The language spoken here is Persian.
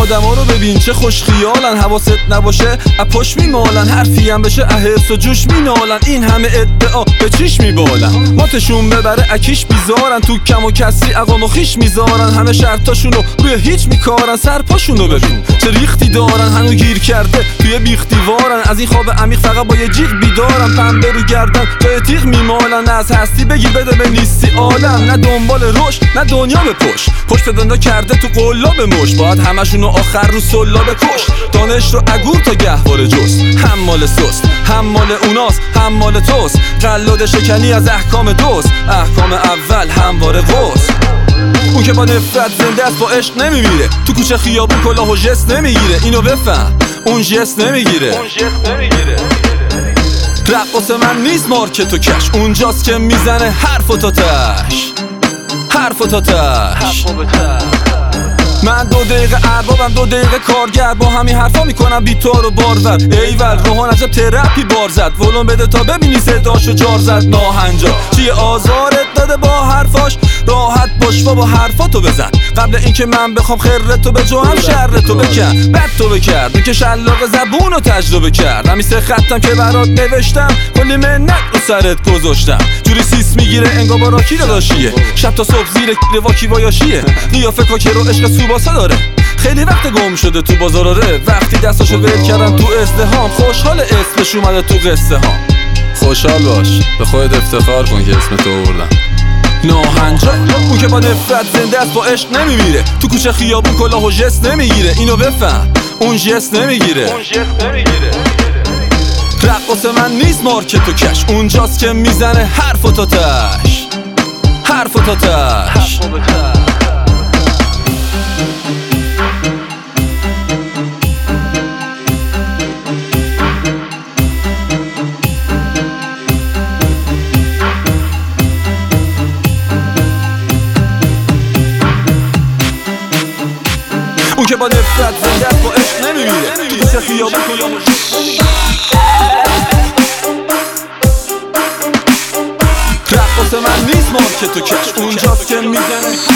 آدما رو ببین چه خوش خیالن، حواست نباشه اپاش میمالن، حرفی هم بشه احس و جوش مینالن، این همه ادعا به چیش میبالن، ماتشون ببره اکیش بیزارن، تو کم و کسی اقام و خیش میذارن، همه شرطاشونو روی هیچ میکارن، سرپاشونو ببین چه ریختی دارن، هنو گیر کرده توی بیخ دیوارن، از این خواب عمیق فقط با یه جیغ بیدارن، پنبه رو گردن جای تیغ میمالن، از هستی بگیر بده به نیستی عالم، نه دنبال رشد نه دنیا به پشت دنیا کرده تو قلاب مش، باید همشونو آخر رو سلاب کش، دانش رو اگور تا گهواره جست، هم مال سست هم مال اوناست هم مال توست، قلاد شکنی از احکام دوست، احکام اول همواره قوس، اون که با نفرت زنده است با عشق نمیمیره، تو کوچه خیابون کلاه و جست نمیگیره، اینو بفهم اون جست نمیگیره، رقص من نیست مارکت و کش، اونجاست که میزنه حرف و تاتش، حرف و تاتش. من 2 دقیقه اربابم 2 دقیقه کارگر، با همین حرفا میکنم بیتار و بارور، ایول روحان عجب ترپی بار زد، ولوم بده تا ببینی صداشو جار زد، ناهنجار چیه آزارت داده با حرفاش، راحت باش و با حرفاتو بزن، قبل اینکه من بخوام خیرتو به جو هم شرتو بکن، بد تو بکرد اون که شلاق زبونو تجربه کرد، همین 3 خطم که برات نوشتم کلی منت رو سرت گذاشتم، جوری سیس میگیره انگار با راکی داداشیه، شب تا صبح زیر واکی وایاشیه، قیافه کاکر و عشق سوباسه داره، خیلی وقت گم شده تو بازاراره، وقتی دستاشو ول کردن تو ازدهام، خوشحال اسمش اومده تو قصه ها، خوشحال باش به خودت افتخار کن که اسم تو آوردم، ناهنجار اون که با نفرت زنده است با عشق نمیمیره، تو کوچه خیابون کلاه و جست نمیگیره، اینو بفهم اون جست نمیگیره، رقص من نیست مارکت و کش، اونجاست که میزنه حرف و تاتش، حرف و تاتش. اون که با نفرت زنده است با عشق نمیمیره، تو کوچه خیابون کلاه و جست نمیگیره، رقص من نیست مارکت و کش، اونجاست که میزنه